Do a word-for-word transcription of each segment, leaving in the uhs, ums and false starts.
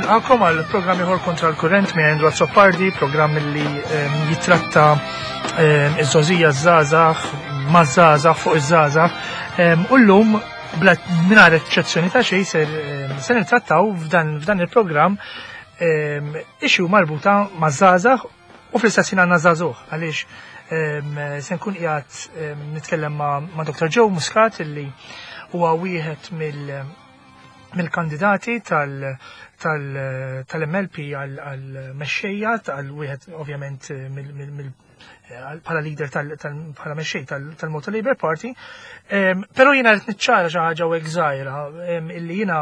nilqakom għal programm ieħor kontra l-kurrent minn Andrew Soppardi, programm li jitratta iż-żożija żgħażagħ maż-żgħażagħ fuq iż-żgħażagħ. U llum bla mingħajr eċċezzjoni ta' xejn se nittrattaw f'dan il-programm issue marbuta maż-żgħażagħ u fl-istess ħin għandna żagħżugħ għaliex se nkun qiegħed nitkellem ma' Doctor Joe Muscat illi huwa wieħed mill-kandidati tal-M L P għal-mexxejja tal-wieħed ovvjament bħala leader bħala mexxej tal-Malta Labour Party, però jiena qed niċċara xi ħaġa hekk żgħira illi jiena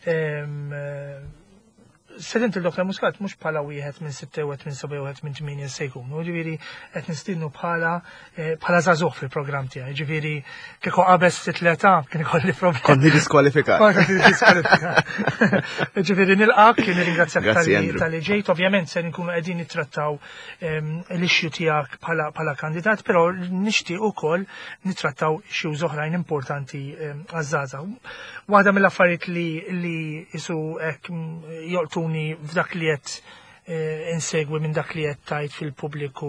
sedent il-Doktor Muscat mhux bħala wieħed minn sitta wieħed minn seba' wieħed minn tminja se jkun. Ġifieri qed nistiednu bħala bħala żagħżugħ fil-programm tiegħi. Ġifieri kieku qabeż ftit l-età kien ikolli problemi. Konni diskwalifikat. Konni diskwalifikat. Ġifieri nilqak, nirringrazzjak tal-li ġejt. Ovvjament se nkunu qegħdin nittrattaw l-issue tiegħek bħala kandidat, però nixtieq ukoll nittrattaw issues oħrajn importanti għaż-żgħażagħ. Waħda mill-affarijiet li isu hekk jolqtuni f'dak li qed insegwi minn dak li qed tajt fil-pubbliku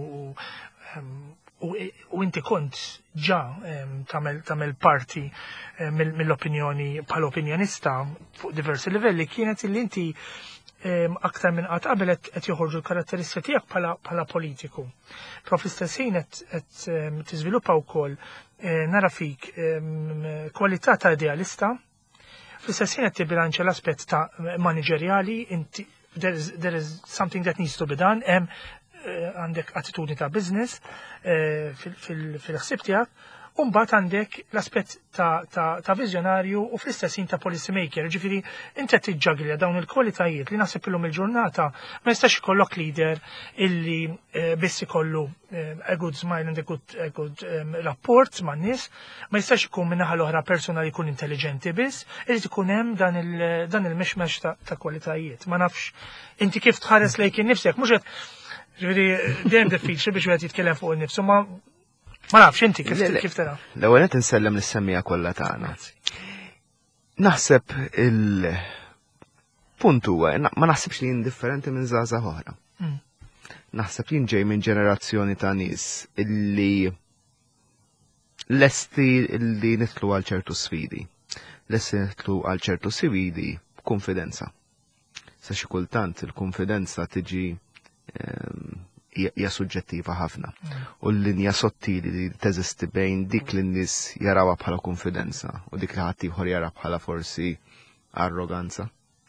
u inti kont ġa tagħmel parti mill-opinjoni bħala opinjonista fuq diversi livelli kienet illi inti aktar minn qatt qabel qed joħorġu l-karatteristika tiegħek bħala politiku. Però fl-istess ħin qed tiżviluppa wkoll nara fik kwalità ta' idealista, fl-istess ħin qed tibbilanċja l-aspett ta' manageriali, there is something that needs to be done, hemm għandek attitudni ta' business fil-ħsieb tiegħek, u mbagħad għandek l-aspett ta' viżjonarju u fl-istess ħin ta' policy maker. Ġifieri inti qed tiġġaglja dawn il-kwalitajiet li naħseb illum il-ġurnata ma jistax ikollok leader illi biss ikollu a good smile and a good, a good um, rapport ma' nies, ma jistax ikun min-naħa l-oħra persuna li jkun intelligenti biss, irid ikun hemm dan il-mixmex ta' kwalitajiet. Ma nafx inti kif tħares lejk innifsek, mhux qed ġifieri dejjem diffiċli biex wieħed jitkellem fuq innifsu, ma ma nafx inti kif tara. L-ewwel qed insellem lis-semmija kollha tagħna. Naħseb il-punt huwa ma naħsibx li indifferenti minn żgħażagħ oħra. Naħseb li ġej minn ġenerazzjoni ta' nies illi lesti illi nitlu għal ċertu sfidi. Lesti nitlu għal ċertu sfidi b'konfidenza. Sa xi kultant il-konfidenza tiġi hija suġġettiva ħafna. U l-linja sottili li teżisti bejn dik li n-nies jarawha bħala konfidenza u dik li ħadd ieħor jara bħala forsi arroganza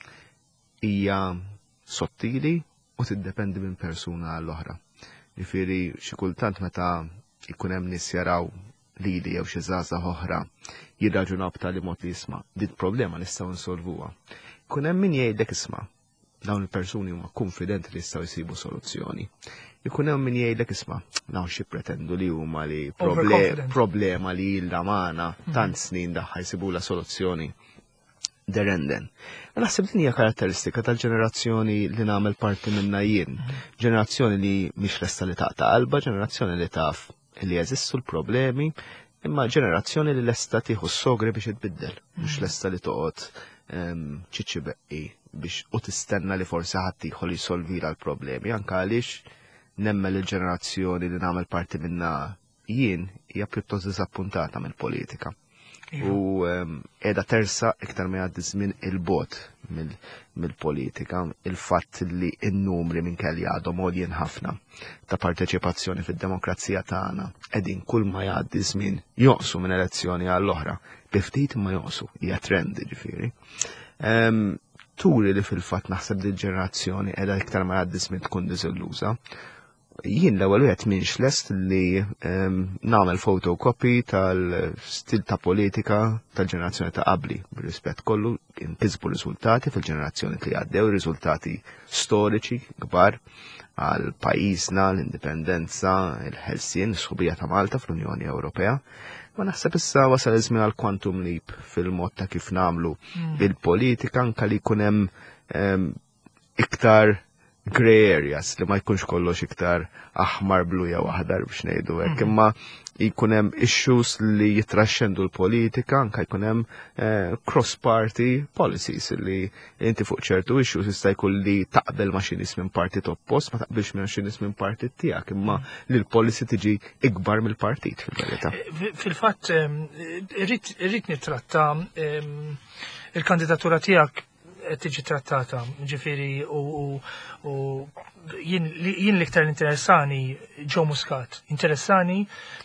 hija sottili u tiddependi minn persuna għall-oħra. Jifieri xi kultant meta jkun hemm nies jaraw lili jew xi żgħażagħ oħra jirraġunaw b'tali mod li jisma' din problema nistgħu nsolvuha. Jkun hemm min jgħidlek isma' dawn il-persuni huma konfidenti li jistgħu jsibu soluzzjoni. Jkun hemm min jgħidlek isma' naw xi pretendu li huma li problema li ilha magħna tant snin daħħa jsibula soluzzjoni derenden. Naħseb din hija karatteristika tal-ġenerazzjoni li nagħmel parti minnha jien. Ġenerazzjoni li mhix lesta li taqta' qalba, ġenerazzjoni li taf li jeżistu l-problemi, imma ġenerazzjoni li lesta tieħu s-sogri biex tbiddel, mhux lesta li toqgħod ċiċċi beqqi biex u tistenna li forsi ħadd ieħor jsolvila l-problemi, anke għaliex nemmel il-ġenerazzjoni li nagħmel parti minnha jien hija pjuttost diżappuntata mill-politika. U qiegħda tersa iktar ma jgħaddi żmien il-bot mill-politika, il-fatt li n-numri minkejja għadhom għoljin ħafna ta' parteċipazzjoni fid-demokrazija tagħna qegħdin kull ma jgħaddi żmien joqsu minn elezzjoni għall-oħra, bi ftit ma joqsu, hija trend ġifieri. Turi li fil-fatt naħseb li l-ġenerazzjoni qiegħda iktar ma jgħaddi żmien tkun diżilluża. Jien l-ewwel wieħed minx lest li nagħmel photocopy tal-stil ta' politika tal-ġenerazzjoni ta' qabli. Bir-rispett kollu inkisbu riżultati fil-ġenerazzjoni li għaddew, riżultati storiċi kbar għal pajjiżna, l-indipendenza, il-ħelsien, is-sħubija ta' Malta fl-Unjoni Ewropea. Ma naħseb issa wasal iż-żmien għal quantum leap fil-mod ta' kif nagħmlu il-politika anke li jkun hemm iktar grey areas li ma jkunx kollox iktar aħmar blu jew aħdar biex ngħidu hekk, imma jkun hemm issues li jitraxxendu l-politika, anke jkun hemm eh, cross-party policies li inti fuq ċertu issues jista' jkun li taqbel ma' xi nies minn partit oppost, ma taqbilx minn xi nies minn partit tiegħek, imma li l-policy tiġi ikbar mill-partit fil-verità. Fil-fatt irrid nittratta il-kandidatura tiegħek tiġi trattata, ġifieri u jien l-iktar interessani Joe Muscat. Interessani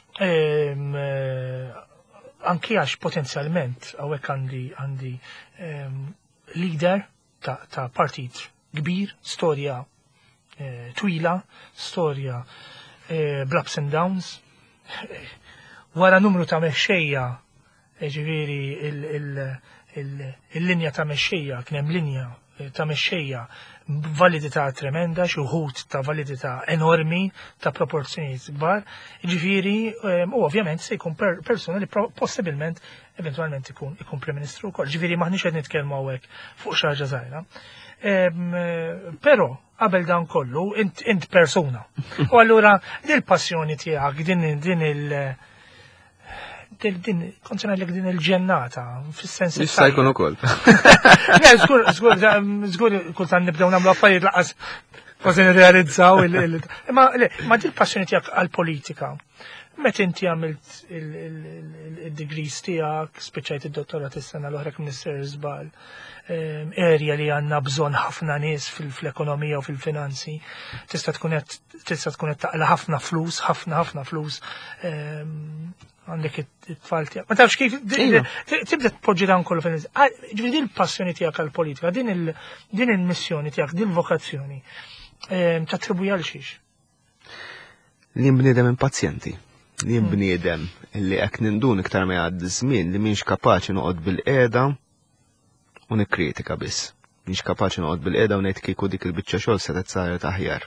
anki għax potenzjalment għawek għandi għandi leader ta' partit kbir, storja twila, storja bl-ups and downs, wara numru ta' mexxejja, ġifieri il-linja ta' mexxejja, kien hemm linja ta' mexxejja validità tremenda, xi wħud ta' validità enormi ta' proporzjonijiet kbar, ġifieri u ovvjament se jkun persuna li possibilment eventwalment ikun ikun Prim Ministru wkoll. Ġifieri maħniex qed nitkellmu hawnhekk fuq xi ħaġa żgħira. Però qabel dan kollu int persuna. U allura din passjoni tiegħek din din il- din konċenajlek din il-ġennata, fis-sens. Issa jkun ukoll. Żgur, żgur, żgur kultant nibdew nagħmlu affarijiet laqas kważi nirrealizzaw ma din passjoni tiegħek għall-politika. Meta inti għamilt il-degrees tiegħek, spiċċajt id-dottorat is-sena l-oħra Minister żball, area li għandna bżonn ħafna nies fil-ekonomija u fil-finanzi, tista' tkun qed tista' tkun qed taqla ħafna flus, ħafna ħafna flus għandek it-tfal tiegħek. Ma tafx kif tibda tpoġġi dan kollu fil ġifieri din il-passjoni tiegħek għall-politika, din il-missjoni tiegħek, din il-vokazzjoni tattribwija għal xiex? Li jinbniedem impazjenti, li jinbniedem li hekk nindun iktar ma jgħaddi żmien li mhinx kapaċi noqgħod bil-qiegħda u nikkritika biss. Mhinx kapaċi noqgħod bil-qiegħda u ngħid kieku dik il-biċċa xogħol se saret aħjar.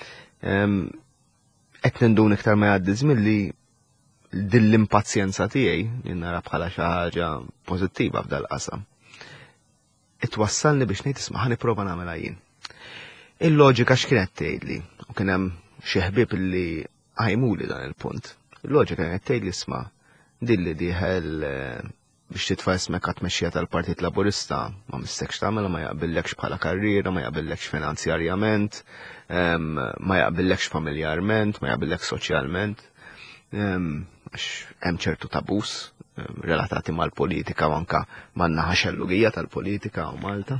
Hekk nindun iktar ma jgħaddi żmien li din l-impazjenza tiegħi jien nara bħala xi ħaġa pożittiva f'dal qasam. Itwassalni biex ngħid isma' ħanipprova nagħmilha jien. Il-loġika x'kienet tgħidli u kien hemm xi ħbieb li għajmuli dan il-punt. Il-loġika kienet tgħidli isma' din li dieħel biex titfa' ismek għat-tmexxija tal-Partit Laburista ma mistekx tagħmel ma jaqbillekx bħala karriera, ma jaqbillekx finanzjarjament, ma jaqbillekx familjarment, ma jaqbillekx soċjalment. Għax hemm ċertu tabus relatati mal-politika u anke man-naħa xellugija tal-politika u Malta.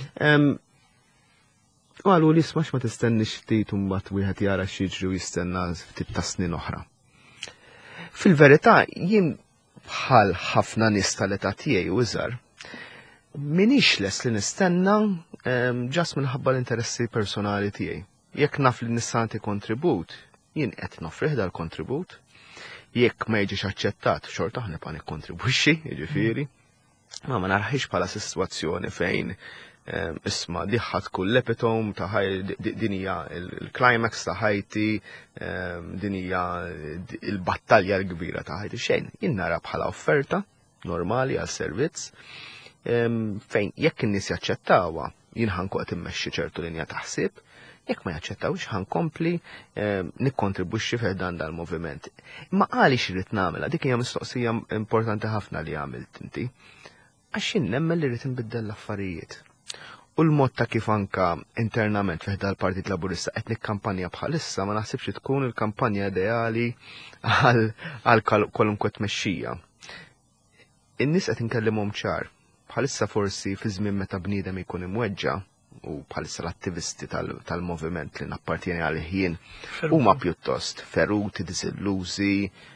U għallu li smax ma tistennix ftit u mbagħad wieħed jara x'jiġri u jistenna ftit ta' snin oħra. Fil-verità jien bħal ħafna nies tal-età tiegħi u iżgħar minix les li nistenna ġas minħabba l-interessi personali tiegħi. Jekk naf li nista' nagħti kontribut, jien qed nofrih dal-kontribut. Jekk ma jiġix aċċettat, xorta ħnibqa' nikkontribwixxi, jiġifieri. Ma ma narħix bħala sitwazzjoni fejn isma' diħħa tkun l-epitome ta' din hija il-climax ta' ħajti, din hija il-battalja l-kbira ta' ħajti xejn. Jien nara bħala offerta normali għal servizz fejn jekk in-nies jaċċettawha jien ħankun qed immexxi ċertu linja ta' ħsieb, jekk ma jaċċettawx ħankompli nikkontribwixxi fih dan dal-moviment. Imma għaliex irid nagħmilha, dik hija mistoqsija importanti ħafna li għamilt inti. Għax jien nemmen li rrid inbiddel l-affarijiet. U l-mod ta' kif anka internament fih dal-Partit Laburista qed nikkampanja bħalissa ma naħsibx tkun il-kampanja ideali għal kwalunkwe tmexxija. In-nies qed inkellimhom ċar. Bħalissa forsi fi żmien meta bniedem ikun imweġġa' u bħalissa l-attivisti tal-moviment li nappartieni għalih jien huma pjuttost feruti, disillużi,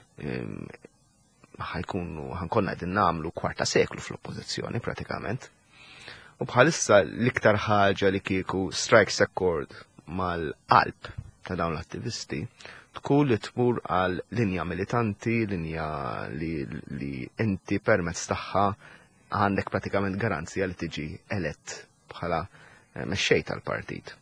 ħajkunu ħankonna qegħdin nagħmlu kwarta seklu fl-oppożizzjoni pratikament. U bħalissa l-iktar ħaġa li kieku strikes a chord mal-qalb ta' dawn l-attivisti tkun li tmur għal linja militanti, linja li inti permezz tagħha għandek pratikament garanzija li tiġi elett bħala mexxej tal-partit.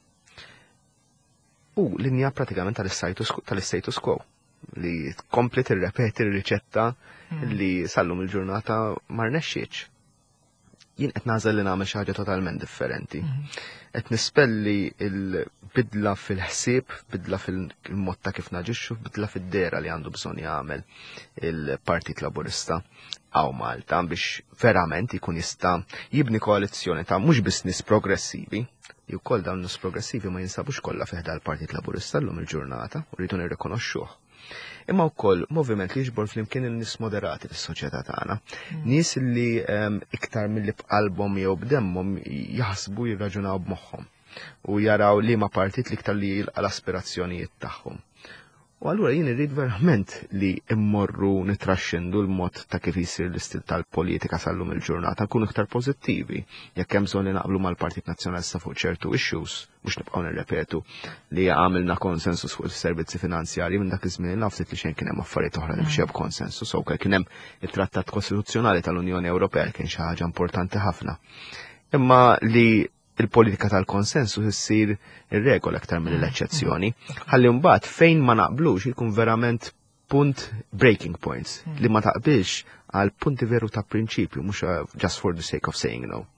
U linja pratikament tal-status quo li tkompli tirrepeti r-riċetta li sallum il-ġurnata ma rnexxietx. jien qed nażel li nagħmel xi ħaġa totalment differenti. Qed nispelli il-bidla fil-ħsieb, bidla fil-mod ta' kif naġixxu, bidla fid-dera li għandu bżonn jagħmel il-Partit Laburista għaw Malta biex verament ikun jista' jibni koalizzjoni ta' mhux biss nies progressivi, li wkoll dawn nies progressivi ma jinsabux kollha fiħda l-Partit Laburista llum il-ġurnata u rridu nirrikonoxxuh. Imma wkoll moviment li jiġbor flimkien in-nies moderati fis-soċjetà tagħna. Nies li iktar milli b'qalbhom jew b'demmhom jaħsbu jirraġunaw b'moħħhom u jaraw li ma partit li iktar li jilqa' l-aspirazzjonijiet tagħhom. U allura jien irrid verament li immorru nitraxxendu l-mod ta' kif jisir l-istil tal-politika sal-lum il-ġurnata nkunu iktar pożittivi jekk hemm bżonn li naqblu mal-Partit Nazzjonalista fuq ċertu issues mhux nibqgħu nirrepetu li għamilna konsensus fuq is-servizzi finanzjarji minn dak iż-żmien nafsit li xejn kien hemm affarijiet oħra li mxew b'konsensus u kien hemm it-Trattat Kostituzzjonali tal-Unjoni Ewropea kien xi ħaġa importanti ħafna. Imma li il-politika tal-konsensus issir ir-regola aktar mill-eċċezzjoni, ħalli mbagħad fejn ma naqblux ikun verament punt breaking points li ma taqbilx għal punti veru ta' prinċipju mhux just for the sake of saying no.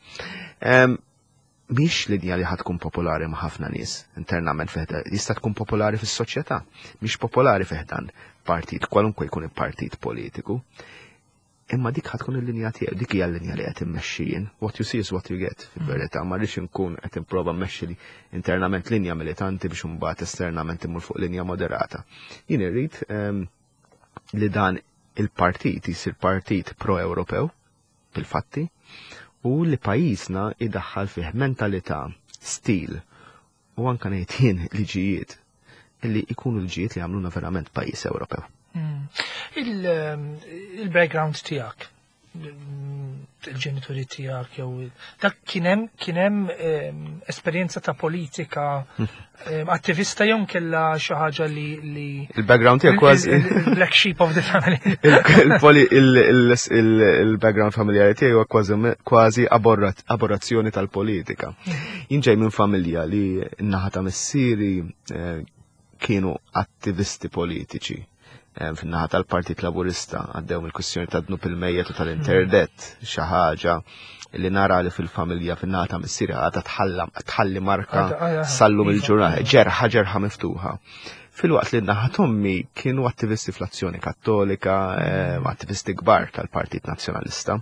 Mhix linja li ħadkun popolari ma' ħafna nies internament fiħda, jista' tkun popolari fis-soċjetà, mhix popolari fiħdan partit kwalunkwe jkun il-partit politiku. Imma dik ħatkun il-linja tiegħu, dik hija l-linja li qed immexxi jien. What you see is what you get, fil-verità. Ma rridx inkun qed improva mmexxi li internament linja militanti biex imbagħad esternament imur fuq linja moderata. Jien irrid li dan il-partit jsir partit pro-Ewropew bil-fatti u li pajjiżna idaħħal fih mentalità, stil u anke ngħid jien liġijiet illi jkunu liġijiet li jagħmluna verament pajjiż Ewropew. Il-background tijak, il-ġenituri tijak, jew dak kienem kienem esperienza ta' politika attivista jew kella xi ħaġa li il-background tijak kważi il-black sheep of the family. Il-background familjari tiegħi huwa kważi aborrazzjoni tal-politika. Jien ġej minn familja li n-naħa ta' missieri kienu attivisti politiċi. Fin-naħa tal-Partit Laburista għaddew mill-kwistjoni ta' dnub il-mejjet u tal-interdet xi ħaġa li nara li fil-familja fin-naħa ta' missieri għadha tħalli marka sallum il-ġurnata, ġerħa ġerħa miftuħa. Fil-waqt li n-naħa tommi kienu attivisti fl-Azzjoni Kattolika, attivisti kbar tal-Partit Nazzjonalista.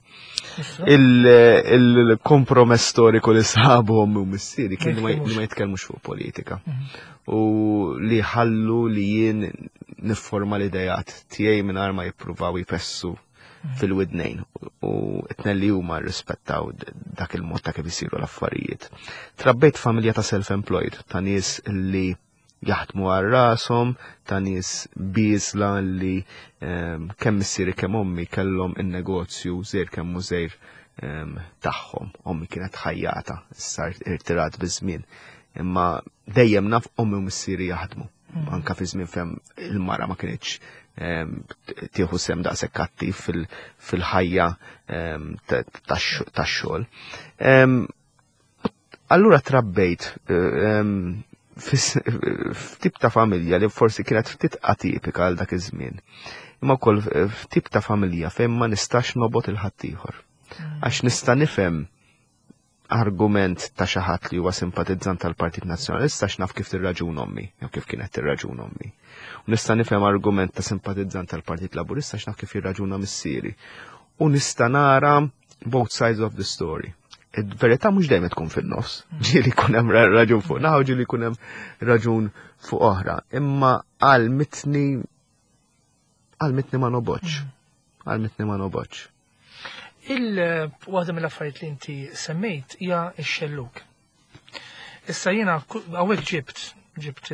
Il-kompromess storiku li sabuhom u missieri kienu ma jitkellmux fuq politika. U li ħallu li jien nifforma l-idejat tiegħi mingħajr ma jippruvaw jfessu fil-widnejn u t-tnelli huma rrispettaw dak il-mod ta' kif isiru l-affarijiet. Trabbejt familja ta' self-employed, ta' nies li jaħdmu għal rashom, ta' nies biżla li kemm missieri kemm ommi kellhom in-negozju żejr kemm hu żejr tagħhom. Ommi kienet ħajjata, issa irtirat biż-żmien. Imma dejjem naf ommi u missieri jaħdmu. Anka fi żmien fehm il-mara ma kienx tieħu sem daqshekk attiv fil-ħajja tax-xogħol. Allura trabbejt f'tip ta' familja li forsi kienet ftit atipika għal dak iż-żmien. Imma wkoll f'tip ta' familja fejn ma nistax nobgħod il-ħadd ieħor. Għax nista' nifhem argument ta' xi ħadd li huwa simpatizzant tal-Partit Nazzjonalista x'naf kif tirraġun ommi, jew kif kienet tirraġun ommi. U nista' nifhem argument ta' simpatizzant tal-Partit Laburista x'naf kif jirraġuna missieri. U nista' nara both sides of the story. Il-verità mhux dejjem tkun fin-nofs. Ġieli jkun hemm raġun fuq naħa u ġieli jkun hemm raġun fuq oħra. Imma għal mitni għal mitni ma noboċ. Għal mitni ma noboċ. Il-waħda mill-affarijiet li inti semmejt hija x-xelluk. Issa jiena hawnhekk ġibt ġibt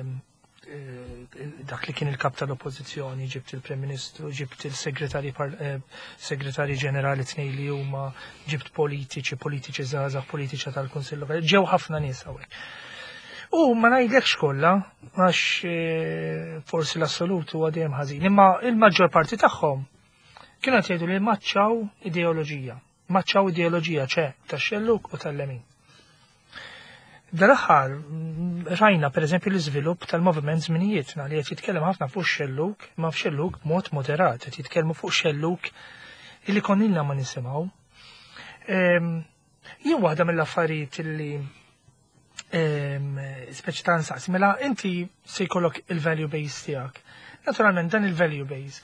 dak li kien il-kap tal-oppożizzjoni, ġibt il-Prem Ministru, ġibt il-Segretarji Segretarji Ġenerali tnej li huma, ġibt politiċi, politiċi żgħażagħ, politiċi tal-Kunsill Lokali, ġew ħafna nies hawnhekk. U ma ngħidlekx kollha għax forsi l-assolut huwa dejjem ħażin, imma il-maġġor parti tagħhom kienu qed jgħidu li maċċaw ideoloġija, maċċaw ideoloġija ċe tax-xelluk u tal-lemin. Dal-aħħar rajna pereżempju l-iżvilupp tal-moviment żminijietna li qed jitkellem ħafna fuq xelluk, ma f'xelluk b'mod moderat, qed jitkellmu fuq xelluk illi konnilna ma nisimgħu. Jien waħda mill-affarijiet illi speċi ta' nsaqsi, mela inti se jkollok il-value base tiegħek. Naturalment dan il-value base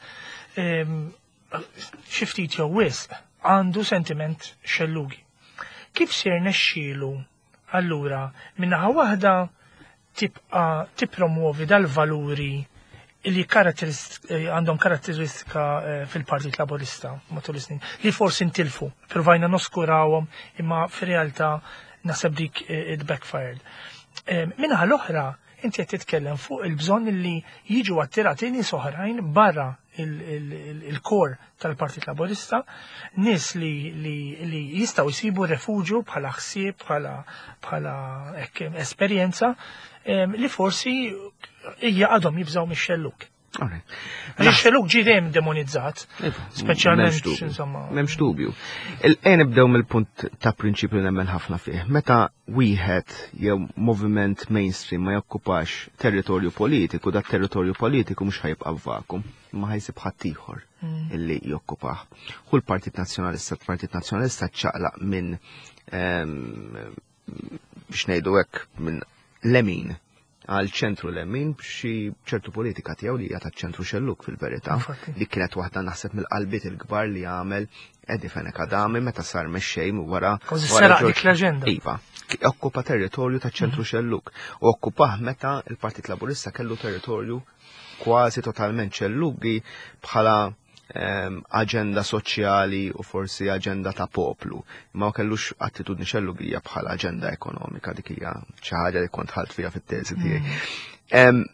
xi ftit jew wisq għandu sentiment xellugi. Kif ser nexxielu allura minnaħa waħda tibqa tippromuovi dal-valuri li għandhom karatteristika fil-Partit Laburista matul is-snin li forsi ntilfu, provajna noskurawhom imma fir-realtà nasab dik it-backfired. Minnaħa l-oħra inti qed titkellem fuq il-bżonn li jiġu attirati nies oħrajn barra il-kor tal-Partit Laburista, nies li jistgħu jsibu refuġju bħala ħsieb, bħala esperjenza li forsi hija għadhom jibżgħu mix-xelluk. Ix-xelluk ġie dejjem demonizzat, speċjalment insomma. M'hemmx dubju. Il-qen nibdew mill-punt ta' prinċipju li nemmen ħafna fih. Meta wieħed jew moviment mainstream ma jokkupax territorju politiku, dak territorju politiku mhux ħajibqa' vakum, ma ħajsib ħadd ieħor illi jokkupah. U l-Partit Nazzjonalista, l-Partit Nazzjonalista ċċaqlaq minn biex ngħidu hekk minn lemin għal ċentru lemmin b'xi ċertu politika tiegħu li hija taċ-ċentru xelluk fil-verità. Dik kienet waħda naħseb mill-qalbiet il-kbar li għamel Edi Fenek Adami meta sar mexxej wara dik l-aġenda. Iva, okkupa territorju taċ-ċentru xelluk. U okkupah meta il-Partit Laburista kellu territorju kważi totalment xellugi bħala aġenda soċjali u forsi aġenda ta' poplu. Ma kellux attitudni xellugija bħala aġenda ekonomika, dik hija xi ħaġa li kont ħadd fiha fit-teżi tiegħi.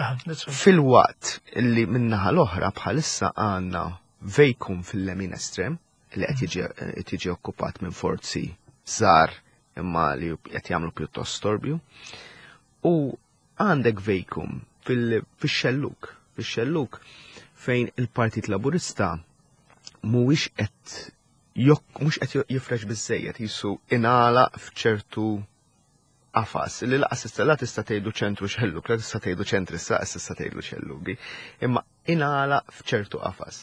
Fil-waqt li min-naħa l-oħra bħalissa għandna vejkum fil-lemin estrem li qed jiġi okkupat minn forzi żgħar imma li qed jagħmlu pjuttost storbju. U għandek vejkum fix-xelluk, fix-xelluk fejn il-Partit Laburista mhuwiex qed mhux qed jifrex biżżejjed jisu ingħala f'ċertu qafas li laqas issa tista' tgħidu ċentru xelluk, la tista' tgħidu ċentrista, tista' tgħidu xellugi, imma ingħala f'ċertu qafas.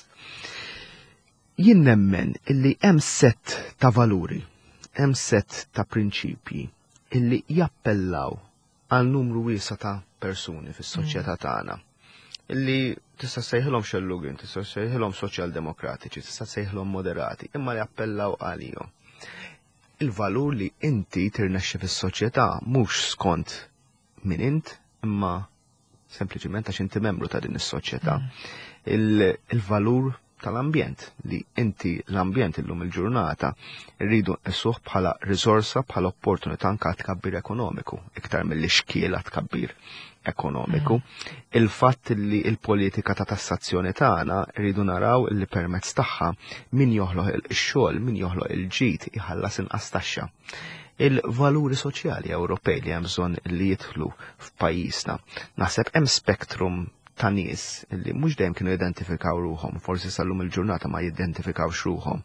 Jien nemmen illi hemm sett ta' valuri, hemm sett ta' prinċipji illi jappellaw għal numru wiesa ta' persuni fis-soċjetà tagħna. Illi tista' sejħilhom xellugin, tista' sejħilhom soċjal-demokratiċi, tista' sejħilhom moderati, imma li appellaw għalihom. Il-valur li inti tirnexxi fis-soċjetà mhux skont min int, imma sempliċiment għax inti membru ta' din is-soċjetà. Il-valur tal-ambjent li inti l-ambjent illum il-ġurnata rridu nsuh bħala riżorsa, bħala opportunità anke tkabbir ekonomiku, iktar milli xkiela tkabbir ekonomiku. Il-fatt li il-politika ta' tassazzjoni tagħna rridu naraw li permezz tagħha min joħloq ix-xogħol, min joħloq il-ġid iħallas inqas taxxa. Il-valuri soċjali Ewropej li hemm bżonn li jidħlu f'pajjiżna. Naħseb hemm spektrum ta' nies li mhux dejjem kienu jidentifikaw ruhom, forsi sallum il-ġurnata ma jidentifikawx ruhom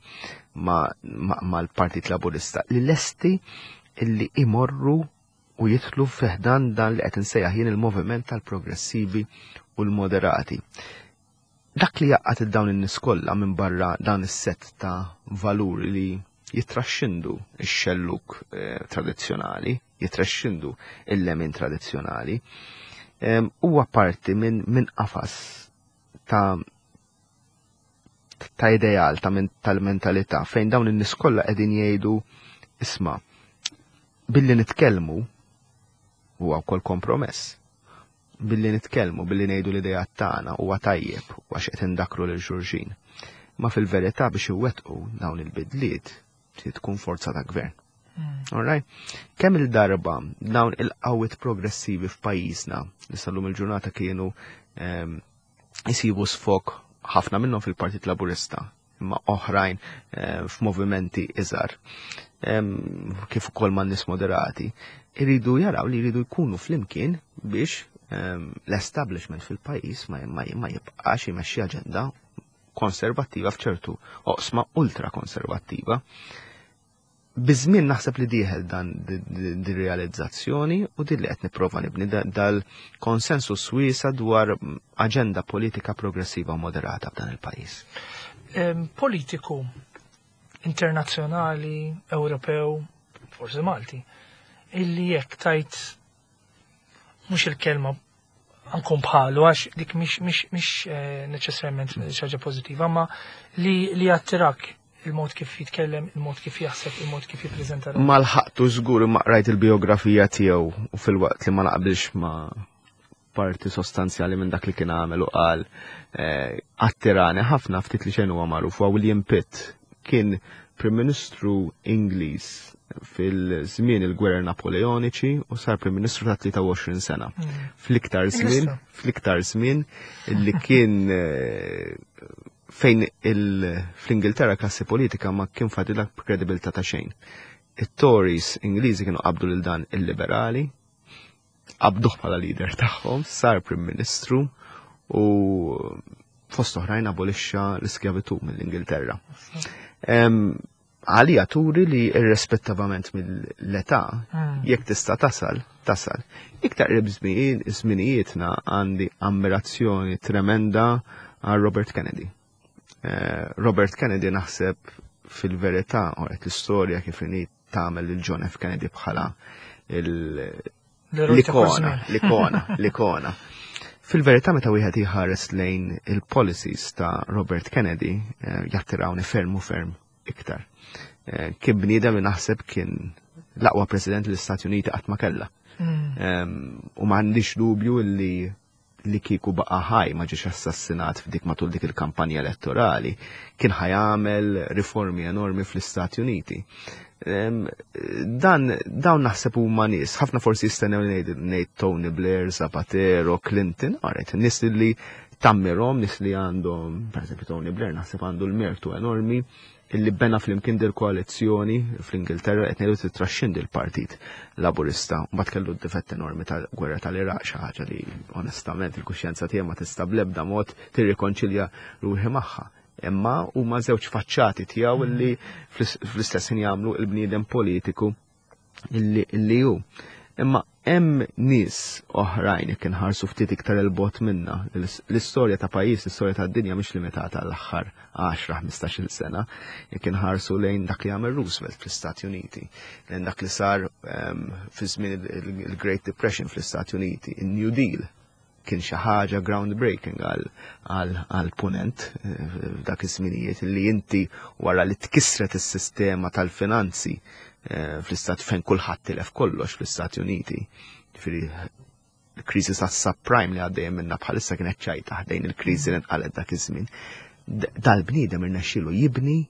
mal-Partit Laburista li lesti illi imorru u jidħlu fiħdan dan li qed insejjaħ jien il-moviment tal-progressivi u l-moderati. Dak li jaqqat id-dawn in-nies kollha minn barra dan is-sett ta' valuri li jitraxxindu x-xelluk tradizzjonali, jitraxxindu il-lemin tradizzjonali, huwa parti minn min qafas ta' ta' ideal ta' tal-mentalità fejn dawn in-nies kollha qegħdin jgħidu isma' billi nitkellmu huwa wkoll kompromess. Billi nitkellmu, billi ngħidu l-idejat tagħna huwa tajjeb għax qed indakru lil xulxin. Ma fil-verità biex iwettqu dawn il-bidliet trid tkun forza ta' gvern. Alright? Kemm il-darba dawn il-qawwiet progressivi f'pajjiżna li sallum il-ġurnata kienu jisibu sfok ħafna minnhom fil-Partit Laburista, imma oħrajn f'movimenti iżgħar kif ukoll man nies moderati, iridu jaraw li jridu jkunu flimkien biex l-establishment fil-pajjiż ma jibqax jmexxi aġenda konservattiva f'ċertu oqsma ultra konservattiva. Bizmin naħseb li dieħel dan di realizzazzjoni u di li qed nipprova nibni dal-konsensus wiesa dwar aġenda politika progressiva u moderata f'dan il-pajjiż. Politiku internazzjonali, Ewropew, forsi Malti, illi jekk tajt mhux il-kelma ankun bħalu għax dik mhix neċessarjament xaġa pożittiva, ma li li attirak il-mod kif jitkellem, il-mod kif jaħseb, il-mod kif jippreżenta. Ma lħaqtu żgur ma qrajt il-biografija tiegħu u fil-waqt li ma naqbilx ma' parti sostanzjali minn dak li kien għamel u qal attirani ħafna ftit li xejn huwa magħruf huwa William Pitt kien Prim Ministru Ingliż fil-żmien il-Gwerer Napoleoniċi u sar Prim Ministru ta' tlieta u għoxrin sena. Fl-iktar żmien, fl-iktar żmien li kien fejn fl-Ingilterra klassi politika ma kien fadilha kredibilità ta' xejn. It-Tories Ingliżi kienu qabdu lil dan il-liberali, qabduh bħala leader tagħhom, sar Prim Ministru u fost oħrajn abolixxa l-iskjavitu mill-Ingilterra. Għalija turi li irrespettivament mill-età jekk tista' tasal, tasal. Iktar żminijietna għandi ammirazzjoni tremenda għal Robert Kennedy. Robert Kennedy naħseb fil-verità oret l-istorja kif inhi tagħmel lil John F. Kennedy bħala l-ikona, l-ikona, l-ikona. Fil-verità meta wieħed jħares lejn il-policies ta' Robert Kennedy jattirawni ferm u ferm iktar. Kien bniedem li naħseb kien l-aqwa president l-Istati Uniti qatt ma kellha. U m'għandix dubju li li kieku baqa' ħaj ma ġiex assassinat f'dik matul dik il-kampanja elettorali kien ħajamel riformi enormi fl-Istati Uniti. Dan dawn naħseb huma nies, ħafna forsi jistennew ngħid Tony Blair, Zapatero, Clinton, għaret, nies li tammirhom, nies li għandhom, pereżempju Tony Blair naħseb għandu l-mertu enormi illi bena fl-imkien dil-koalizjoni fl-Ingilterra qed ngħidu titraxxin dil-Partit Laburista u mbagħad kellu d-difett enormi tal-gwerra tal-Iraq xi ħaġa li onestament il-kuxjenza tiegħi ma tista' bl-ebda mod tirrikonċilja ruħi magħha. Imma huma żewġ faċċati tiegħu illi fl-istess ħin jagħmlu l-bniedem politiku illi hu. Imma hemm nies oħrajn jekk inħarsu ftit iktar il-bot minna. L-istorja ta' pajjiż, l-istorja tad-dinja mhix limitata għall-aħħar għaxra ħmistax-il sena, jekk inħarsu lejn dak li għamel Roosevelt fl-Istati Uniti, lejn dak li sar fi żmien il-Great Depression fl-Istati Uniti, il-New Deal kien xi ħaġa groundbreaking għal punent dak iż-żminijiet li inti wara li tkissret is-sistema tal-finanzi fl-istat fejn kulħadd tilef kollox fl-Istati Uniti. Ġifieri l-kriżi tas-subprime li għaddejjem minnha bħalissa kienet ċajta ħdejn il-kriżi li nqalet dak iż-żmien. Dal-bniedem irnexxielu jibni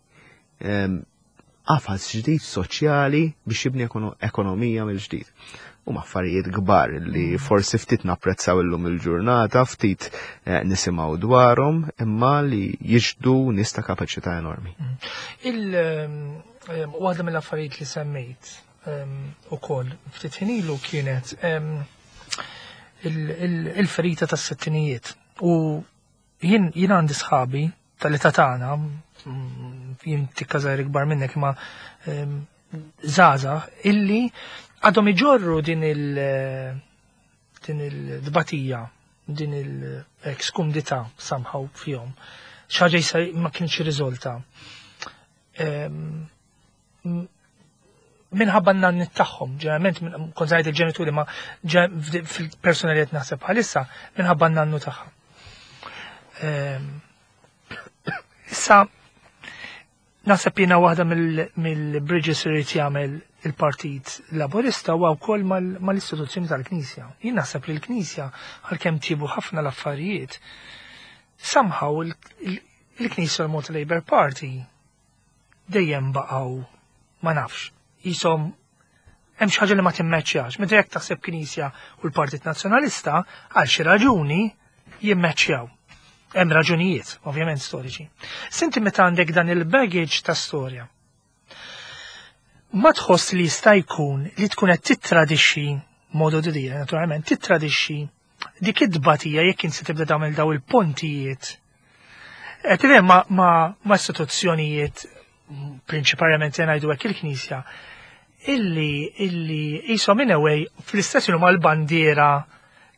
qafas ġdid soċjali biex jibni ekonomija mill-ġdid. Huma affarijiet kbar li forsi ftit napprezzaw illum il-ġurnata, ftit nisimgħu dwarhom, imma li jiġdu nies ta' kapaċità enormi. Waħda mill-affarijiet li semmejt ukoll ftit ħinilu kienet il-ferita tas-sittinijiet. U jien għandi sħabi tal-età tagħna, jien tikka żgħir ikbar minnek ma żgħażagħ illi għadhom iġorru din il-dbatija, din il-skumdità somehow fihom. Xi ħaġa ma kienx irriżolta. Minħabba n-nannit tagħhom, ġeneralment kont żgħid il-ġenituri ma fil-personalijiet naħseb bħalissa minħabba n-nannu tagħha. Issa naħseb jiena waħda mill-bridges irid jagħmel il-Partit Laburista huwa wkoll mal-istituzzjoni tal-Knisja. Jien naħseb li l-Knisja għalkemm tiebu ħafna l-affarijiet, somehow il-Knisja l-mod Labour Party dejjem baqgħu ma nafx. Jisom hemm xi ħaġa li ma timmeċċjax. Meta jekk taħseb Knisja u l-Partit Nazzjonalista għal xi raġuni jimmeċċjaw. Hemm raġunijiet, ovvjament storiċi. Sinti meta għandek dan il-baggage ta' storja. Ma tħoss li jista' jkun li tkun qed titradixxi modu di dire, naturalment, titradixxi dik id-dbatija jekk insi tibda tagħmel daw il-pontijiet. Qed ma ma istituzzjonijiet prinċipalment ngħidu hekk il-Knisja illi illi qishom in away fl-istess huma l-bandiera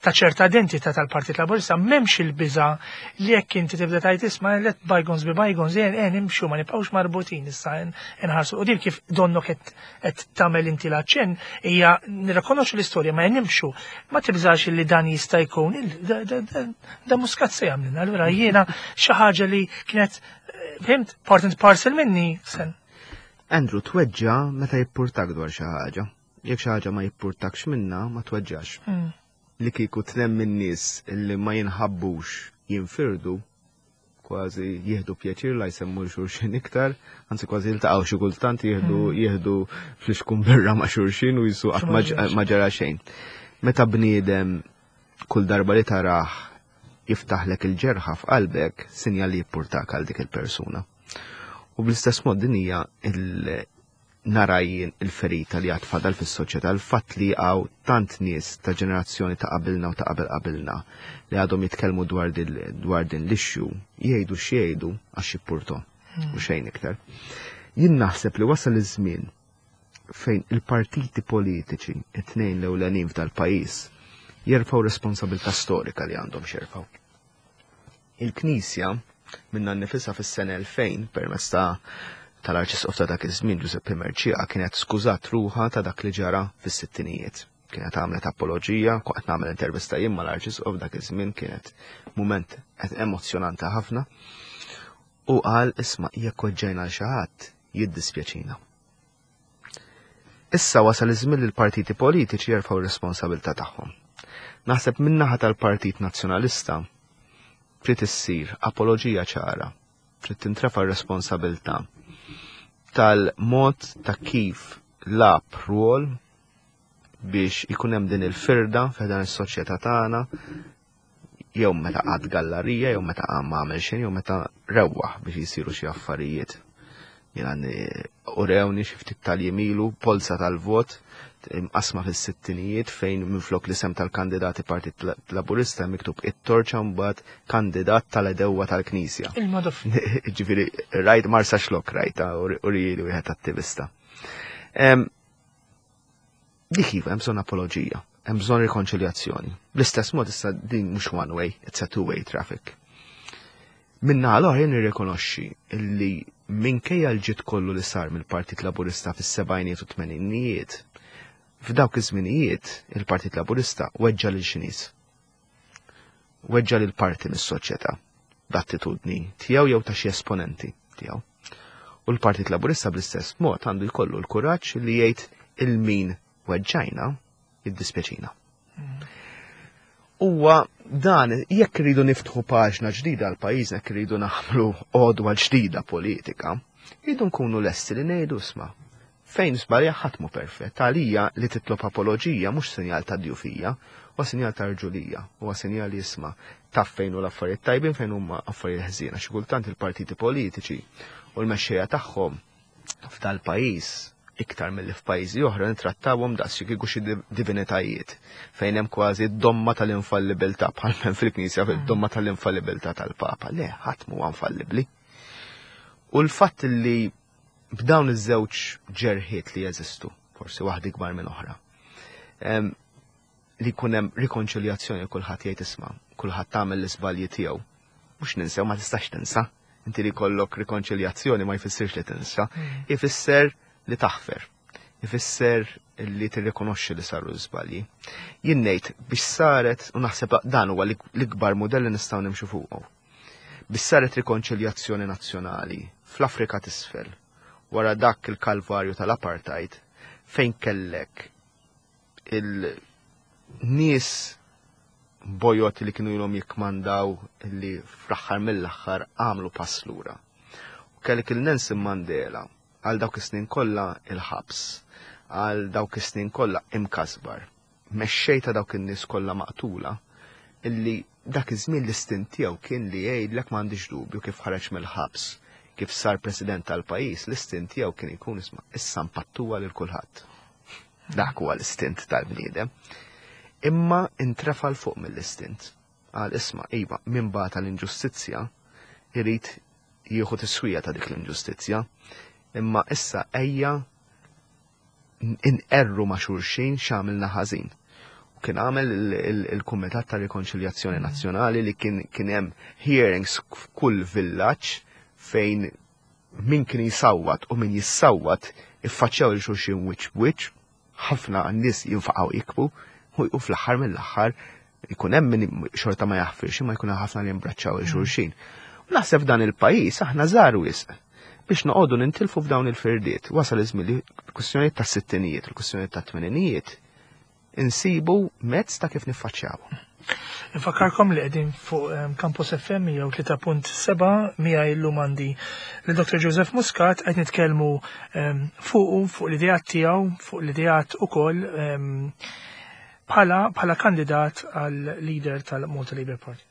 ta' ċerta identità tal-Partit Laburista m'hemmx il-biża li jekk inti tibda tgħid isma' let bygons bi bygons eh nimxu ma nibqgħux marbutin issa inħarsu qudiem kif donnok qed tagħmel inti l-aċċenn hija nirrikonoxxu l-istorja ma nimxu ma tibżax li dan jista' jkun da muskat se jagħmlilna. Allura jiena xi ħaġa li kienet fimt part and parcel minni sen. Andrew tweġġa meta jippurtak dwar xi ħaġa. Jekk xi ħaġa ma jippurtakx minnha ma tweġġax. Li kieku tlemm min-nies illi ma jinħabbux jinfirdu kważi jieħdu pjaċir la jsemmu xulxin iktar, anzi kważi jiltaqgħu xi kultant jieħdu jieħdu fl-ixkun birra ma' xulxin u jisu qatt ma ġara xejn. Meta bniedem kull darba li taraħ jiftaħlek il-ġerħa f'qalbek sinjal li jippurtak għal dik il-persuna. U bl-istess mod din hija narajjien il-ferita li għad fadal fis-soċjetà, l-fatt li għaw tant nies ta' ġenerazzjoni ta' qabilna u ta' qabel qabilna li għadhom jitkellmu dwar din l-ixxu jgħidu x'jgħidu għax jippurtom u xejn iktar. Jien naħseb li wasal iż-żmien fejn il-partiti politiċi it-tnejn l-ewlenin f'dal-pajjiż jerfgħu responsabilità storika li għandhom xerfgħu. Il-Knisja minna nnifisha fis-sena elfejn permezz ta' tal-Arċisqof ta' dak iż-żmien Giuseppe Merċija kienet skużat ruħha ta' dak li ġara fis-sittinijiet. Kienet għamlet apoloġija, qed nagħmel intervista jien mal-Arċisqof dak iż-żmien kienet mument emozjonanti ħafna u qal isma' jekk weġġejna l xi ħadd jiddispjaċina. Issa wasal iż-żmien li l-partiti politiċi jerfgħu r-responsabilità tagħhom. Naħseb min-naħa tal-Partit Nazzjonalista trid issir apoloġija ċara, trid tintrefa' r-responsabilità tal-mod ta' kif lab rwol biex ikun hemm din il-firda f'dan is-soċjetà tagħna jew meta qatt gallerija jew meta qam m'għamel xejn jew meta rewwaħ biex jisiru xi affarijiet. Jiena urewni xi ftit tal-jemilu polza tal-vot imqasma fis-sittinijiet fejn minflok l-isem tal-kandidati Partit Laburista miktub it-torċa mbagħad kandidat tal-edewwa tal-Knisja. Il-Madoff. Ġifieri rajt Marsa Xlok rajta u rieli wieħed attivista. Dik iva hemm bżonn apoloġija, hemm bżonn rikonċiljazzjoni. Bl-istess mod issa din mhux one way, it's a two way traffic. Minna l-oħra nirrikonoxxi li minkejja l-ġid kollu li sar mill-Partit Laburista fis-sebgħinijiet u tmeninijiet, f'dawk iż-żminijiet il-Partit Laburista weġġa' lil xi nies. Weġġa' lil parti mis-soċjetà b'attitudni tiegħu jew ta' xi esponenti tiegħu. U l-Partit Laburista bl-istess mod għandu jkollu l-kuraġġ li jgħid il-min weġġajna jiddispjaċina. Huwa dan jekk iridu niftħu paġna ġdida għal pajjiżna jekk iridu nagħmlu għodwa ġdida politika, jridu nkunu lesti li ngħidu isma' fejn żbalja ħadd mhu perfett. Għalija li titlob apoloġija mhux sinjal ta' djufija, huwa sinjal ta' rġulija, huwa sinjal li jisma' taf fejn hu l-affarijiet tajbin fejn huma affarijiet ħżiena. Xi kultant il-partiti politiċi u l-mexxejja tagħhom f'dal-pajjiż iktar milli f'pajjiżi oħra nittrattawhom daqs xi kieku xi divinitajiet fejn hemm kważi d-domma tal-infallibilità bħal hemm fil-Knisja fid-domma tal-infallibilità tal-Papa. Le, ħadd mhuwa infallibbli. U l-fatt li b'dawn iż-żewġ ġerħiet li jeżistu, forsi waħda ikbar minn oħra, li jkun hemm rikonċiljazzjoni kulħadd jgħid isma', kulħadd tagħmel l-iżbalji tiegħu. Mhux ninsew ma tistax tinsa. Inti li jkollok rikonċiljazzjoni ma jfissirx li tinsa, jfisser li taħfer, jfisser li tirrikonoxxi li saru l-żbalji. Jien ngħid biex saret u naħseb dan huwa l-ikbar mudell li nistgħu nimxu fuqu. Biex saret rikonċiljazzjoni nazzjonali fl-Afrika t'isfel wara dak il-kalvarju tal-apartheid fejn kellek il-nies bojot li kienu ilhom jikkmandaw li fl-aħħar mill-aħħar għamlu pass lura. U kellek il-Nelson Mandela għal dawk is-snin kollha il-ħabs, għal dawk is-snin kollha imkasbar, mexxej ta' dawk in-nies kollha maqtula, illi dak iż-żmien l-istin tiegħu kien li jgħidlek m'għandix dubju kif ħareġ mill-ħabs, kif sar president tal-pajjiż, l-istint tiegħu kien ikun isma' issa mpattuha lil kulħadd. Dak huwa l-istint tal-bniedem. Imma intrefal fuq mill-istint. Għal isma' iva min bata l-inġustizzja irid jieħu tiswija ta' dik l-inġustizzja. Imma issa ejja inqerru ma' xulxin x'għamilna ħażin. kien għamel il-Kumitat ta' Rikonċiljazzjoni Nazzjonali li kien hemm hearings f'kull villaġġ fejn min kien jisawwat u min jissawwat iffaċċjaw il xulxin wiċċ b'wiċċ, ħafna nies jinfaqgħu jikbu u fl-aħħar mill-aħħar ikun hemm min xorta ma jaħfirx ma jkun ħafna li jimbraċċaw il xulxin. U naħseb dan il-pajjiż aħna żgħar wisq biex noqogħdu nintilfu f'dawn il-firdiet. Wasal iż-żmien li l-kwistjonijiet tas-sittinijiet, il-kwistjonijiet tat-tmeninijiet insibu mezz ta' kif niffaċċjawhom. Nfakkarkom li qegħdin fuq Campus F M jew tlieta punt seba' miegħi llum għandi l-Doktor Joseph Muscat qed nitkellmu fuqu fuq l-idejat tiegħu, fuq l-idejat ukoll bħala bħala kandidat għal leader tal-Malta Labour Party.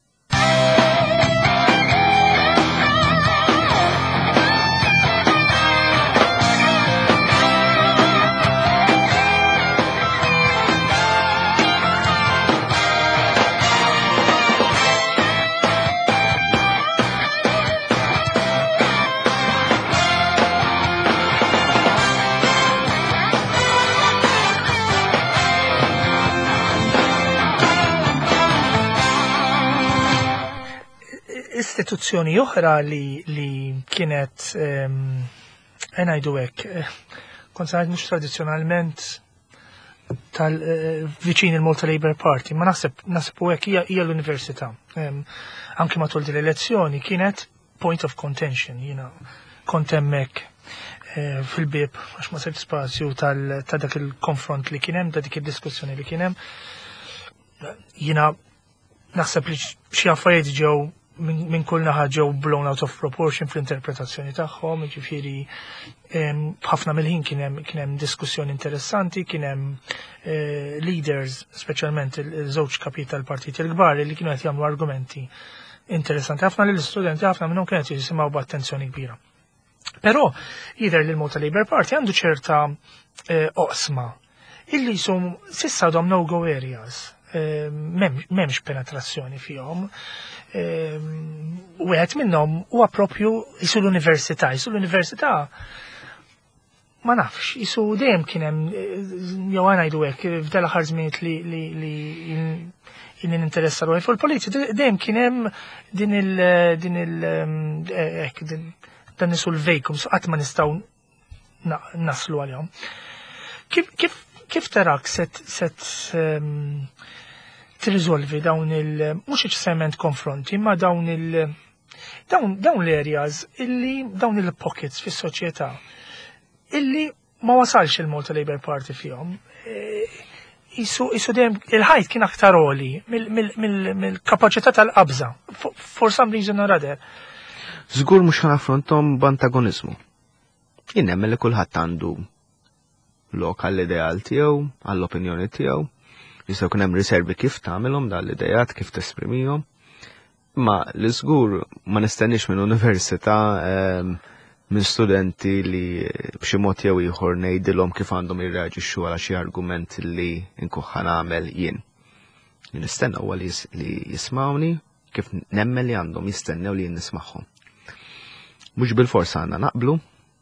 Istituzzjoni oħra li li kienet ngħidu hekk kont ngħid mhux tradizzjonalment tal-viċin il-Malta Labour Party, ma naħseb naħseb hekk hija hija l-Università. Anke matul din l-elezzjoni kienet point of contention, jiena kont hemmhekk fil-bib għax ma sibt spazju ta' dak il-konfront li kien hemm, ta' dik id-diskussjoni li kien hemm. Jiena naħseb li xi affarijiet ġew minn kull naħa ġew blown out of proportion fl-interpretazzjoni tagħhom, ġifieri ħafna mill-ħin kien hemm kien hemm diskussjoni interessanti, kien hemm leaders, speċjalment il-żewġ kapi tal-partiti l-kbar li kienu qed jagħmlu argumenti interessanti. Ħafna lill-istudenti ħafna minnhom kienet jisimgħu b'attenzjoni kbira. Però jidher li l-Malta Labour Party għandu ċerta oqsma illi jsum s'issa għadhom no-go areas. M'hemmx penetrazzjoni fihom. Wieħed minnhom huwa proprju isu l-università, isu l-università ma nafx, isu dejjem kien hemm jew ngħidu hekk f'dal aħħar żmieniet li li li ninteressa ruħi fuq il-politika, dejjem kien hemm din il din il hekk dan isu l-vejkum qatt ma nistgħu naslu għalihom. Kif kif kif tarak set set tirriżolvi dawn il mhux eċessament konfronti ma dawn il dawn dawn l-areas illi dawn il-pockets fis-soċjetà illi ma wasalx il-Malta Labour Party fihom. Isu isu dejjem il-ħajt kien aktar għoli mill-kapaċità tal-qabża for some reason or other. Żgur mhux ħanaffronthom b'antagonizmu. Jien nemmen li kulħadd għandu lok għall-ideal tiegħu, għall-opinjoni tiegħu. Jistgħu kien hemm riservi kif tagħmilhom dan l-idejat, kif tesprimihom. Ma l-żgur ma nistennix minn università minn studenti li b'xi mod jew ieħor ngħidilhom kif għandhom jirreaġixxu għal xi argument li nkuħħa nagħmel jien. Nistenna huwa li jismawni kif nemmen li għandhom jistennew li jien nismagħhom. Mhux bil-forsa għandna naqblu.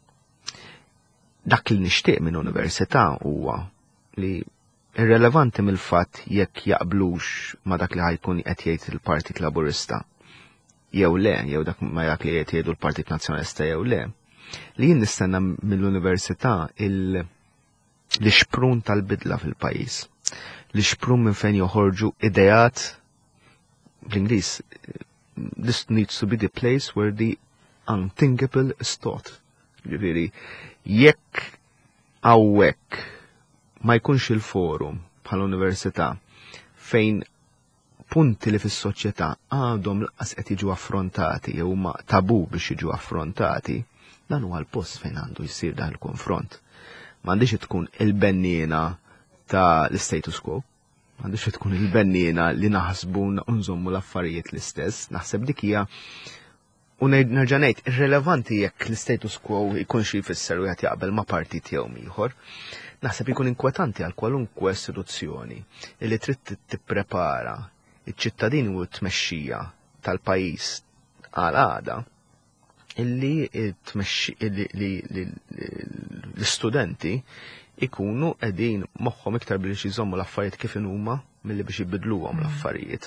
Dak li nixtieq minn università huwa li irrelevanti mill-fatt jekk jaqblux ma dak li ħajkun qed jgħid il-Partit Laburista jew le, jew dak ma dak li qed jgħidu l-Partit Nazzjonalista jew le, li jien nistenna mill-università l-ixprun tal-bidla fil-pajjiż. L-ixprun minn fejn joħorġu idejat bl-Ingliż this needs to be the place where the unthinkable is taught. Ġifieri, jekk hawnhekk ma jkunx il-forum bħal-università fejn punti li fis-soċjetà għadhom laqas qed jiġu affrontati jew ma tabu biex jiġu affrontati, dan huwa l-post fejn għandu jsir dan il-konfront. M'għandix tkun il-benniena ta' l-status quo, m'għandix tkun il-benniena li naħsbu nżommu l-affarijiet l-istess, naħseb dik hija u nerġa' ngħid irrelevanti jekk l-status quo jkunx jfisser wieħed jaqbel ma' partit jew ieħor. Naħseb ikun inkwetanti għal kwalunkwe istituzzjoni li trid tipprepara iċ-ċittadini u t-tmexxija tal-pajjiż għal għada illi l-istudenti ikunu qegħdin moħħhom iktar biex jżommu l-affarijiet kif huma milli biex jibidluhom l-affarijiet.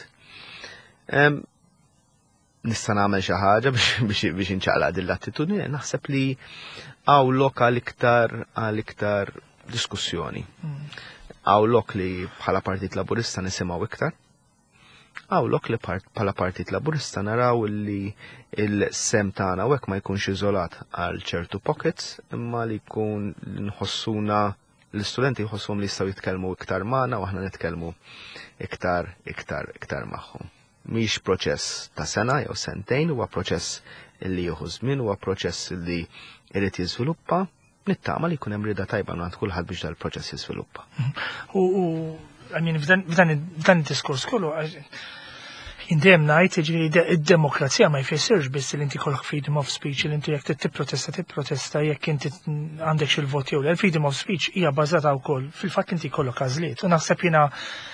Nista' nagħmel xi ħaġa biex inċaqlaq din l-attitudni, naħseb li hawn lok għal iktar għal iktar diskussjoni. Hawn lok li bħala Partit Laburista nisimgħu iktar. Hawn lok li bħala Partit Laburista naraw li il-sem tagħna hekk ma jkunx iżolat għal ċertu pockets, imma li jkun nħossuna l-istudenti jħossuhom li jistgħu jitkellmu iktar magħna u aħna nitkellmu iktar iktar iktar magħhom. Mhix proċess ta' sena jew sentejn, huwa proċess li jieħu żmien, huwa proċess li jrid jiżviluppa, nittama li jkun hemm rieda tajba minn kulħadd biex dal-proċess jiżviluppa. U f'dan id-diskors kollu Indem ngħid jiġri id-demokrazija ma jfissirx biss li inti kollok freedom of speech, li inti jekk tipprotesta tipprotesta jekk inti għandek xi vot jew le. Freedom of speech hija bbażata wkoll fil-fatt li inti jkollok għażliet. U naħseb jiena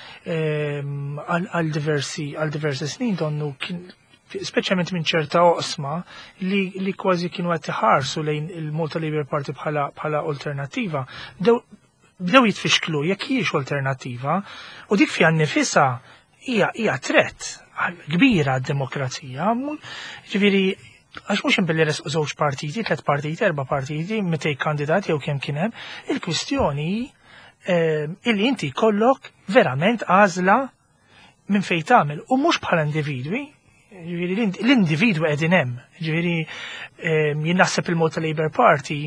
għal diversi għal diversi snin donnu kien speċjalment minn ċerta oqsma li li kważi kienu qed iħarsu lejn il-Malta Labour Party bħala bħala alternattiva. Bdew jitfixklu jekk hijiex alternattiva u dik fiha nnifisha hija hija threat kbira d-demokrazija, ġifieri għax mhux inbilli resqu żewġ partiti, tliet partiti, erba' partiti, mitej kandidati jew kemm kien hemm, il-kwistjoni illi inti jkollok verament għażla minn fejn tagħmel u mhux bħala individwi, ġifieri l-individwi qegħdin hemm, ġifieri jien naħseb il-Malta Labour Party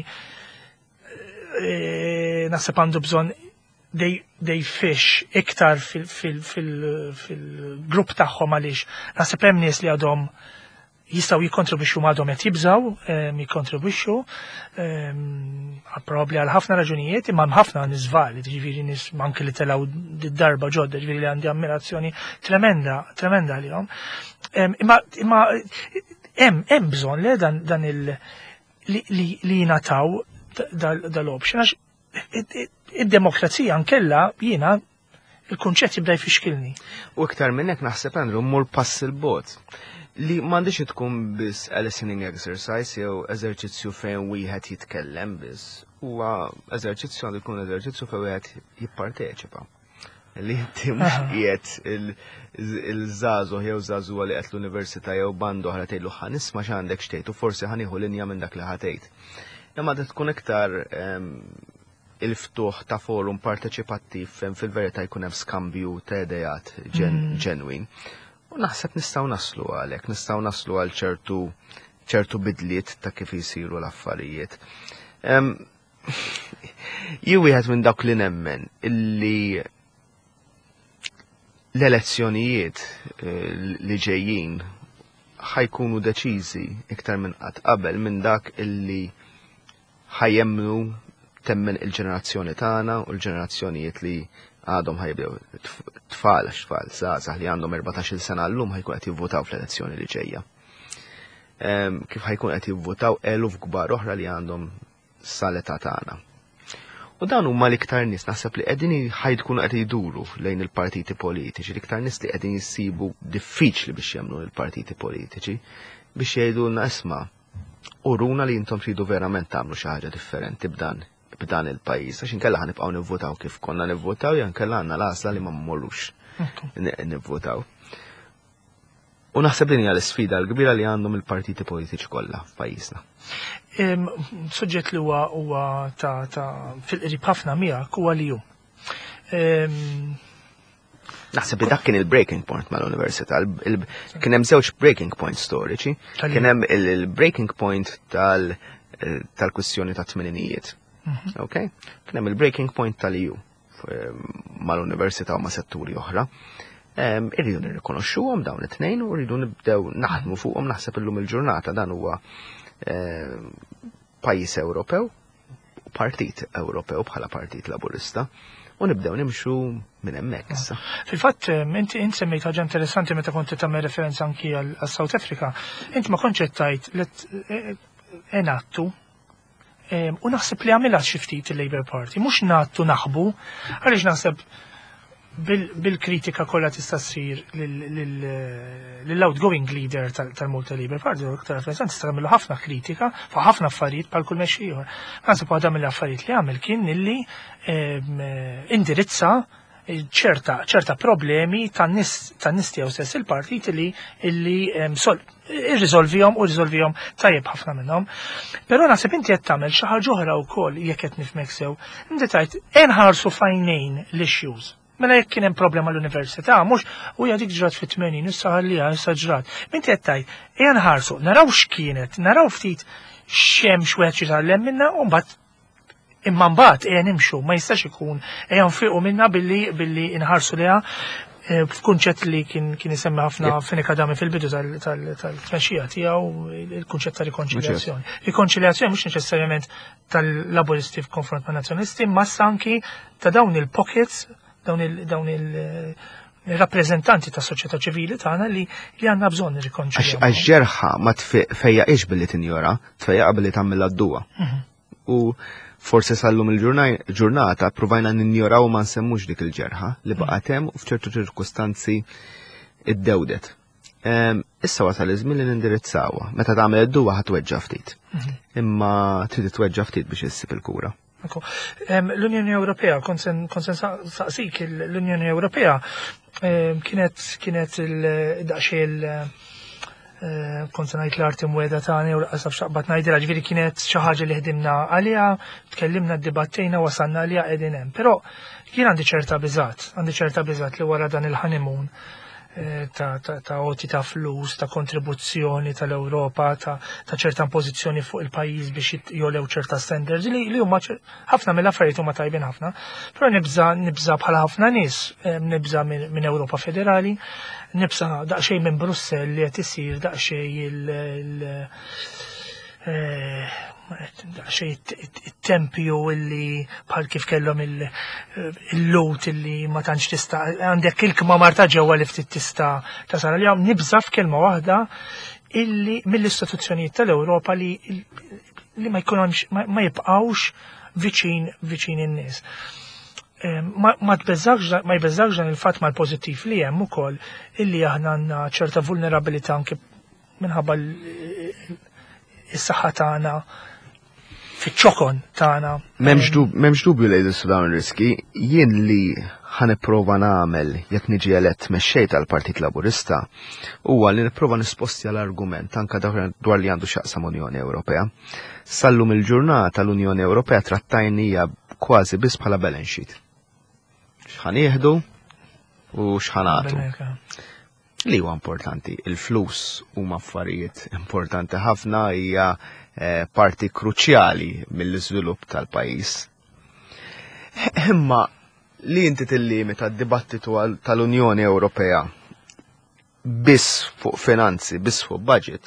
naħseb għandu bżonn they fish iktar fil-grupp tagħhom għaliex naħseb hemm nies li għadhom jistgħu jikkontribwixxu m'għadhom qed jibżgħu jikkontribwixxu probabbli għal ħafna raġunijiet imma hemm ħafna niżval, jiġifieri nies anke li telgħu d-darba ġodda, ġifieri li għandi ammirazzjoni tremenda tremenda għalihom. Imma imma hemm hemm bżonn le dan dan il li jingħataw dal-option għax id-demokrazija nkella jiena il-kunċett jibda jfixkilni. U iktar minn hekk naħseb Andrew mmur pass il-bot li m'għandix tkun biss a listening exercise jew eżerċizzju fejn wieħed jitkellem biss. Huwa eżerċizzju għandu jkun eżerċizzju fejn wieħed jipparteċipa. Li inti mhux qiegħed il-żagħżugħ jew żagħżugħa li qed l-università jew band oħra tgħidlu ħanisma' x'għandek xtejt u forsi ħanieħu linja minn dak li ħatejt. Imma tkun iktar il-ftuħ ta' forum parteċipattiv fejn fil-verità jkun hemm skambju ta' idejat ġenwin. U naħseb nistgħu naslu għalhekk, nistgħu naslu għal ċertu ċertu bidliet ta' kif jisiru l-affarijiet. Jien wieħed minn dawk li nemmen illi l-elezzjonijiet li ġejjin ħajkunu deċiżi iktar minn qatt qabel minn dak illi ħajjemnu temmen il-ġenerazzjoni tagħna u l-ġenerazzjonijiet li għadhom ħajbdew tfal għax tfal żgħażagħ li għandhom erbatax-il sena llum ħajkun qed jivvutaw fl-elezzjoni li ġejja. Kif ħajkun qed jivvutaw eluf kbar oħra li għandhom sal-età tagħna. U dan huma l-iktar nies naħseb li qegħdin ħajtkunu qed jduru lejn il-partiti politiċi, l-iktar nies li qegħdin jissibu diffiċli biex jemmnu l-partiti politiċi biex jgħidulna isma' uruna li intom tridu verament tagħmlu xi ħaġa differenti b'dan b'dan il-pajjiż għax inkella ħanibqgħu nivvotaw kif konna nivvotaw jew inkella għandna l-għażla li ma mmorrux nivvotaw. U naħseb din hija l-isfida l-kbira li għandhom il-partiti politiċi kollha f'pajjiżna. Suġġett li huwa huwa ta' ta' fil-qrib ħafna miegħek huwa li hu. Naħseb li dak kien il-breaking point mal-università. Kien hemm żewġ breaking point storiċi. Kien hemm il-breaking point tal-kwistjoni ta' tmeninijiet. Okay? Kien hemm il-breaking point tal-I U mal-università u ma' setturi oħra. Irridu nirrikonoxxuhom dawn it-tnejn u rridu nibdew naħdmu fuqhom naħseb illum il-ġurnata dan huwa pajjiż Ewropew u partit Ewropew bħala Partit Laburista. U nibdew nimxu minn hemmhekk issa. Fil-fatt inti int semmejt ħaġa interessanti meta kont tagħmel referenza anki għal South Africa. Inti ma kontx qed tgħid enattu u naħseb li għamilha xi ftit il-Labour Party, mhux nattu naħbu, għaliex naħseb bil-kritika kollha tista' ssir lill-outgoing leader tal-Malta Labour Party, Doktor Alfredson, tista' tagħmlu ħafna kritika fuq ħafna affarijiet bħal kull mexxi ieħor. Naħseb waħda mill-affarijiet li għamel kien illi indirizza ċerta ċerta problemi tan-nies tan-nies tiegħu stess il-partit li illi irriżolvihom u rriżolvihom tajjeb ħafna minnhom. Però naħseb inti qed tagħmel xi ħaġa oħra wkoll jekk qed nifhmek sew, inti tgħid inħarsu fajnejn l-issues. Mela jekk kien hemm problema l-università, mhux u hija dik ġrat fit-tmenin, issa ħalliha issa ġrat. Inti qed tgħid ejja nħarsu, naraw x'kienet, naraw ftit x'hemm x'wieħed jitgħallem minnha u mbagħad imma mbagħad ejja nimxu, ma jistax ikun ejja nfiqu minnha billi billi inħarsu liha f'kunċett li kien kien isemmi ħafna Finik Adami fil-bidu tal-tmexxija tiegħu il-kunċett ta' rikonċiljazzjoni. Rikonċiljazzjoni mhux neċessarjament tal-laboristi f'konfront ma' nazzjonisti, ma anki ta' dawn il-pockets dawn il-rappreżentanti ta' soċjetà ċivili tagħna li li għandna bżonn nirrikonċiljaw. Għax ġerħa ma tfejjaqx billi tinjora, tfejjaqa billi tagħmilha d-duwa. U forse sallum il-ġurnata provajna ninjoraw ma nsemmux dik il-ġerħa li baqgħet hemm u f'ċertu ċirkustanzi iddewdet. Issa wasal iż-żmien li nindirizzawha. Meta tagħmel id-duwa ħatweġġa' ftit. Imma trid tweġġa' ftit biex issib il-kura. L-Unjoni Ewropea, konsen saqsik l-Unjoni Ewropea kienet kienet il-daqxie konsen ngħid l-arti mweda tagħni u qasab xaqbad ngħidilha, ġifieri kienet xi ħaġa li ħdimna għaliha, tkellimna ddibattejna wasalna għaliha qegħdin hemm. Però jien għandi ċerta biżgħat, għandi ċerta biżgħat li wara dan il-honeymoon ta' oti ta' flus, ta' kontribuzzjoni tal-Ewropa, ta' ċerta pożizzjoni fuq il-pajjiż biex jolew ċerta standards li huma ħafna mill-affarijiet huma tajbin ħafna. Però nibża nibża bħala ħafna nies, nibża minn Ewropa Federali, nibża daqsxejn minn Brussell li qed isir daqsxejn il- xej it-tempju illi bħal kif kellhom il-lot illi ma tantx tista' għandek ilkma marta ġewwa li ftit tista' tasal għalihom nibża f'kelma waħda illi mill-istituzzjonijiet tal-Ewropa li li ma jkunx ma jibqgħux viċin viċin in-nies. Ma tbeżżawx ma jbeżżawx dan il-fatt mal-pożittiv li hemm ukoll illi aħna għandna ċerta vulnerabilità anke minħabba is-saħħa tagħna fiċ-ċokon tagħna. M'hemmx dubju li jdisu dawn ir-riski, jien li ħanipprova nagħmel jekk niġi elett mexxej tal-Partit Laburista huwa li nipprova nispostja l-argument anke dwar li għandu x'aqsam Unjoni Ewropea. Sallum il-ġurnata l-Unjoni Ewropea trattajnija kważi biss bħala balance sheet. X'ħanieħdu u x'ħanagħtu. Li huwa importanti, il-flus huma affarijiet importanti ħafna, hija parti kruċjali mill-iżvilupp tal-pajjiż. Imma li inti tillimita d-dibattitu tal-Unjoni Ewropea biss fuq finanzi, biss fuq budget,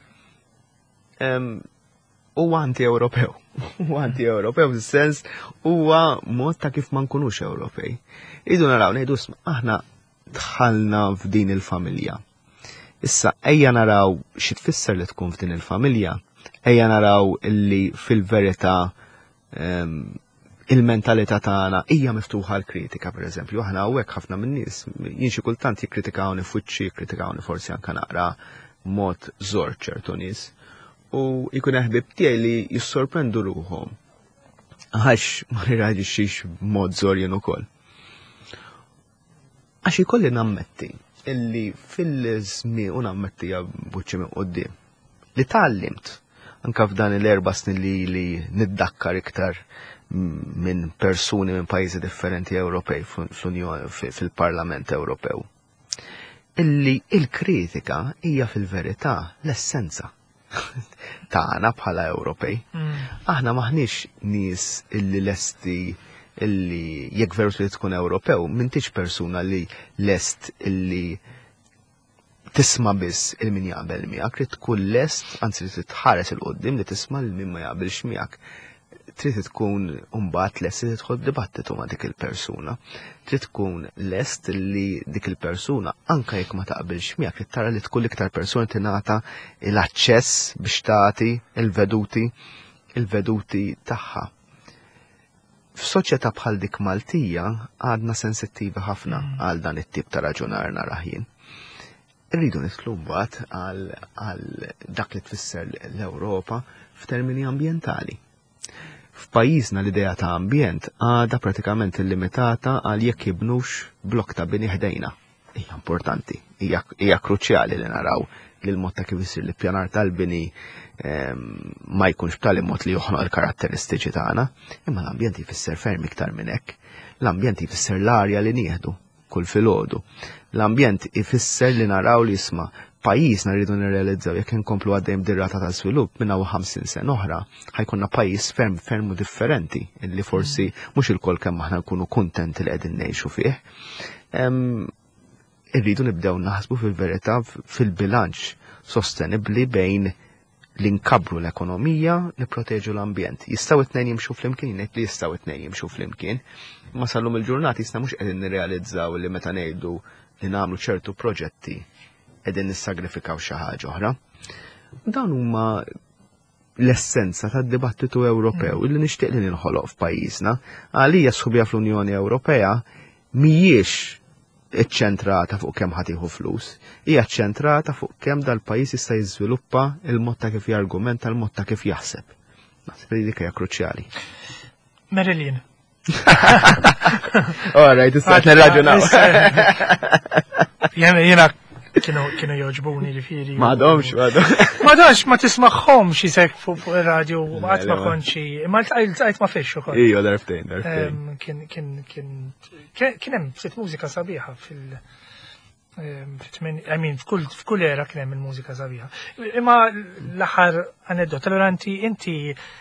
huwa anti-Ewropew. Huwa anti-Ewropew fis-sens huwa mod ta' kif ma nkunux Ewropej. Idu naraw ngħidu aħna dħalna f'din il-familja. Issa ejja naraw xi tfisser li tkun f'din il-familja, ejja naraw illi fil-verità il-mentalità tagħna hija miftuħa l-kritika, pereżempju, aħna hawnhekk ħafna min-nies jien xi kultant jikkritikawni f'wiċċi, jikkritikawni forsi anke naqra mod żgħar ċertu nies. U jkun ħbieb tiegħi li jissorprendu ruhom għax ma nirreaġixxix b'mod żgħar jien ukoll. Għax ikolli nammetti illi fil-żmien u nammettija buċċi minn qudiem li tallimt anke f'dan l-erba' snin li li niddakkar iktar minn persuni minn pajjiżi differenti Ewropej fil-Parlament Ewropew. Illi il-kritika hija fil-verità l-essenza tagħna bħala Ewropej. Aħna maħniex nies illi lesti illi jekk veru li tkun Ewropew, m'intix persuna li lest illi tisma' biss il-min jaqbel miegħek, trid tkun lest, anzi li titħares il-qudiem li tisma' l-min ma jaqbilx miegħek. Trid tkun mbagħad lest li tidħol dibattitu ma' dik il-persuna. Trid tkun lest li dik il-persuna anke jekk ma taqbilx miegħek trid tara li tkun l-iktar persuna tingħata l-aċċess biex tagħti il-veduti il-veduti tagħha. f'soċjetà bħal dik Maltija għadna sensittivi ħafna għal dan it-tip ta' raġunar naraħin. Irridu nitlu mbagħad għal dak li tfisser l-Ewropa f'termini ambjentali. F'pajjiżna l-idea ta' ambjent għadha pratikament illimitata għal jekk jibnux blok ta' bini ħdejna. Hija importanti, hija kruċjali li naraw li l-mod ta' kif isir l-ippjanar tal-bini ma jkunx b'tali mod li joħloq il-karatteristiċi tagħna, imma l-ambjent jfisser ferm iktar minn hekk. L-ambjent jfisser l-arja li nieħdu kull filgħodu. L-ambjent ifisser li naraw li jisma' pajjiżna rridu nirrealizzaw jekk inkomplu għaddejjem dirrata ta' żvilupp minn hawn ħamsin sena oħra, ħajkunna pajjiż ferm ferm differenti illi forsi mhux il-kol kemm aħna nkunu kuntenti li qegħdin ngħixu fih. Irridu nibdew naħsbu fil-verità fil-bilanċ sostenibbli bejn l-inkabru l-ekonomija li proteġu l-ambjent. Jistgħu it-tnejn jimxu flimkien, ngħid li jistgħu it-tnejn jimxu flimkien. Ma sallum il-ġurnati jista' mhux qegħdin nirrealizzaw li meta ngħidu li nagħmlu ċertu proġetti qegħdin nissagrifikaw xi ħaġa oħra. Dan huma l-essenza tad-dibattitu Ewropew illi nixtieq li ninħoloq f'pajjiżna. Għalija sħubija fl-Unjoni Ewropea mhijiex iċċentrata fuq kemm ħatiħu flus, hija ċċentrata fuq kemm dal-pajjiż jista' jiżviluppa il-mod ta' kif jargumenta, il-mod ta' kif jaħseb. Naħseb li dik hija kruċjali. Marilyn. Alright, issa qed nirraġunaw. Jiena kienu kienu joġbuni ġifieri. M'għadhomx, m'għadhomx. M'għadhomx ma tismagħhomx isek fuq ir-radju qatt ma kontxi, imma ltqajt ma fiex ukoll. Ija darbtejn, darbtejn. Kien kien kien kien hemm ftit mużika sabiħa fil I mean f'kull f'kull era kien hemm il-mużika sabiħa. Imma l-aħħar aneddoта l-oranti inti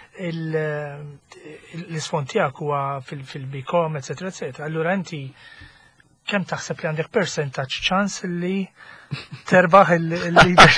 l-isfond tiegħek huwa fil-bikom, eċetera, eċetera. Allura inti kemm taħseb li għandek percentage ċans li terbaħ il-leader?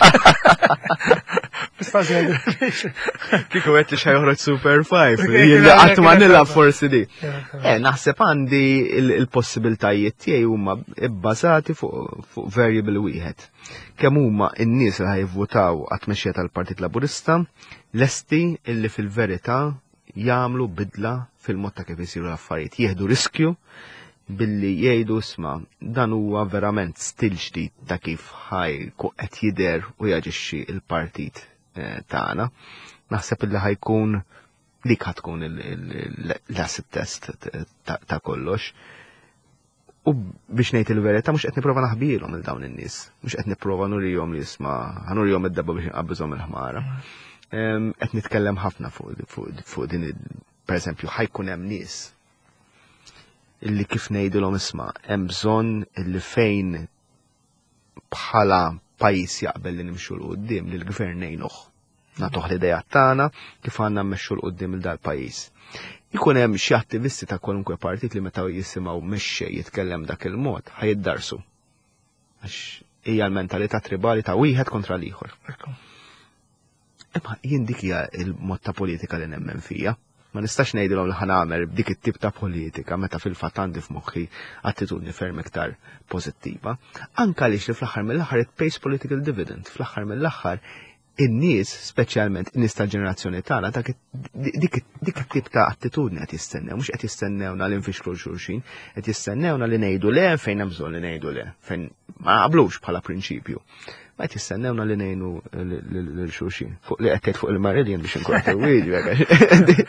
Kiku għet li xajħroġ Super five, jilli għatma nilab forsi di. Naħseb għandi il-possibiltajiet tiegħi huma bbażati fuq variable wieħed. Kemm huma n-nies li ħajvvotaw għat-tmexxija tal-Partit Laburista lesti illi fil-verità jagħmlu bidla fil-mod ta' kif isiru l-affarijiet, jieħdu riskju billi jgħidu isma' dan huwa verament stil ġdid ta' kif ħaj qed jidher u jaġixxi l-partit tagħna. Naħseb illi ħajkun dik ħatkun l-acid test ta' kollox. U biex ngħid il-verità mhux qed nipprova naħbilhom il dawn in-nies, mhux qed nipprova nurihom li isma' ħanurihom id-dabba biex inqabbiżhom il-ħmara. Qed nitkellem ħafna fuq din pereżempju ħajkun hemm nies illi kif ngħidulhom isma' hemm bżonn illi fejn bħala pajjiż jaqbel li nimxu l qudiem li l-gvern ngħinuh. Nagħtuh l-idejat tagħna kif għandna mmexxu l qudiem il dal pajjiż. Ikun hemm xi attivisti ta' kwalunkwe partit li meta jisimgħu mexxej jitkellem dak il-mod ħajiddarsu. Għax hija l-mentalità tribali ta' wieħed kontra l-ieħor. Imma jien dik hija l-mod ta' politika li nemmen fija. Ma nistax ngħidilhom li ħanagħmel b'dik it-tip ta' politika meta fil-fatt għandi f'moħħi attitudni ferm iktar pożittiva. Anke għaliex li fl-aħħar mill-aħħar it pays political dividend. Fl-aħħar mill-aħħar in-nies, speċjalment in-nies tal-ġenerazzjoni tagħna, dik it-tip ta' attitudni qed jistennew, mhux qed jistennewna li nfixklu xulxin, qed jistennewna li ngħidu le fejn hemm bżonn li ngħidu le, fejn ma qablux bħala prinċipju. Ma qed jistennewna li ngħinu l-xulxin. Fuq li qed fuq il-Marilyn biex inkun qed iwieġbek.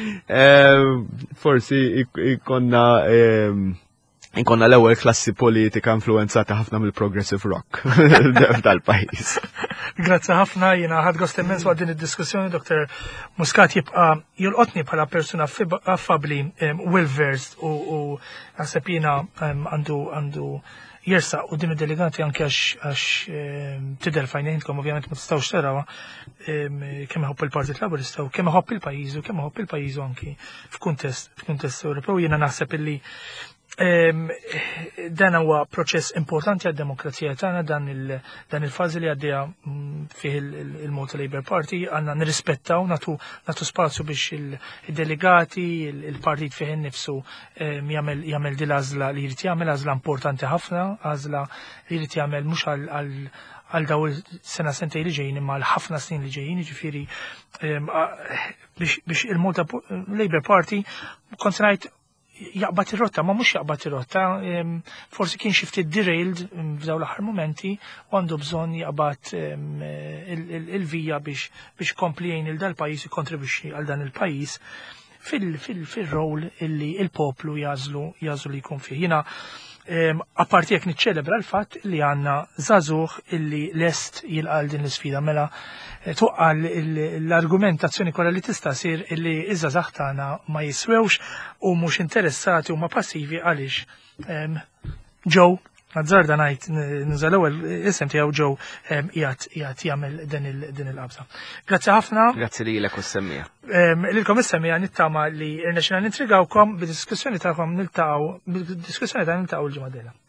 Forsi ikonna inkonna l-ewwel klassi politika influenzata ħafna mill-progressive rock tal-pajjiż. Grazzi ħafna, jiena ħadd gost immens waqt din id-diskussjoni, Doktor Muscat jibqa' jolqotni bħala persuna affabbli, well-versed u naħseb jiena għandu għandu jersaq u din id-delegati anke għax tidher fajnejnkom ovvjament ma tistgħux tarawha kemm iħobb il-Partit Laburista u kemm iħobb il-pajjiż u kemm iħobb il-pajjiż anki f'kuntest f'kuntest Ewropew. Jiena naħseb illi Dan huwa proċess importanti għad-demokrazija tagħna dan il dan il-fażi li għaddejja fih il-Malta Labour Party għandna nirrispettaw natu natu spazju biex il-delegati il-partit fih innifsu jagħmel jagħmel din l-għażla li jrid jagħmel għażla importanti ħafna, għażla li jrid jagħmel mhux għal għal daw sena sentej li ġejjin imma għal ħafna snin li ġejjin, jiġifieri biex il-Malta Labour Party kont ngħid jaqbad ir-rotta, ma mhux jaqbad ir-rotta, forsi kien xi ftit derailed f'daw l-aħħar momenti u għandu bżonn jaqbad il-vija biex biex kompli jgħin il dal-pajjiż jikkontribwixxi għal dan il-pajjiż fil-rol illi il-poplu jażlu jażlu li jkun fih. Jiena apparti jekk niċċelebra l-fatt li għandna żagħżugħ illi lest jilqal din l-isfida mela tuqqal l-argumentazzjoni kollha li tista' sir illi iż-żagħżagħ tagħna ma jiswewx u mhux interessati u ma passivi għaliex ġew Nazzarda ngħid nuża l-ewwel isem tiegħu ġew qiegħed qiegħed jagħmel din il-qabża. Grazzi ħafna. Grazzi lilek u semmija. Lilkom is-semmija nittama li irnexxina nintrigawkom bid-diskussjoni tagħkom niltaqgħu bid-diskussjoni ta' niltaqgħu l-ġimgħa